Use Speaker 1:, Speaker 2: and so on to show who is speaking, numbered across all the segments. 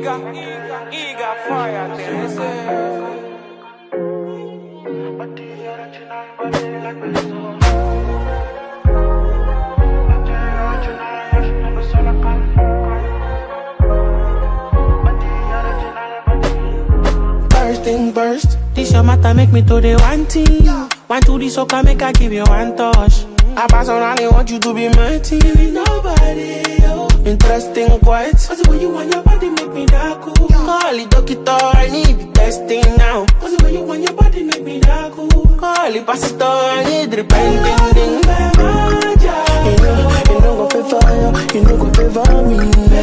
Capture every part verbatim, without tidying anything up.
Speaker 1: Iga, Iga fire,
Speaker 2: First thing first, this your matter make me to the one thing. One to the soca make I give you one touch. I pass on and I want you to be my team. Nobody else. Interesting quiet. Cause the way you want your body make me that cool. Call it doctor, I need the testing now. Cause the way you want your body make me that cool. Call it pastor, I need the repenting. You know, you know go favor you, you know go favor me.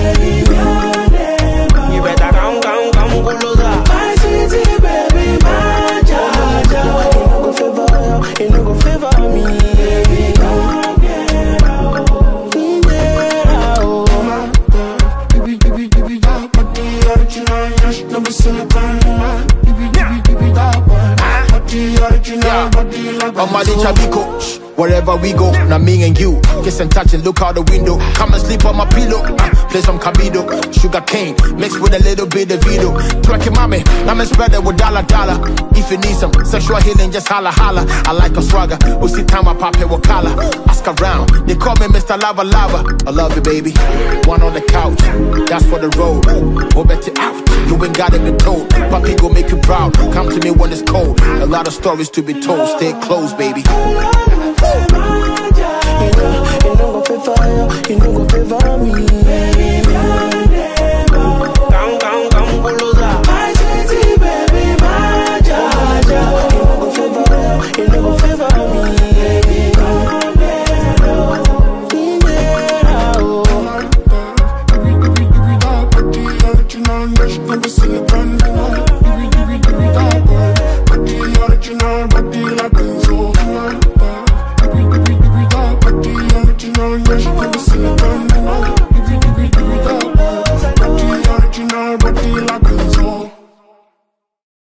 Speaker 2: You better come, come, come closer. My city, baby, my Jaja. You know go favor you, you know go favor me.
Speaker 3: On my Chabiko, wherever we go, now me and you kiss and touch and look out the window. Come and sleep on my pillow, uh, play some Cabido, sugar cane mixed with a little bit of Vito. Twerk it, mommy, I'm spread it with dollar dollar. If you need some sexual healing, just holla holla. I like a swagger, we'll see time I pop it with collar. Ask around, they call me Mister Lava Lava. I love you, baby. One on the couch, that's for the road. Or bet it out, you ain't got it been told. Papi go make you proud. Come to me when it's cold. A lot of stories to be told. Stay close, baby.
Speaker 2: You know, you know go favor you, you know go favor me.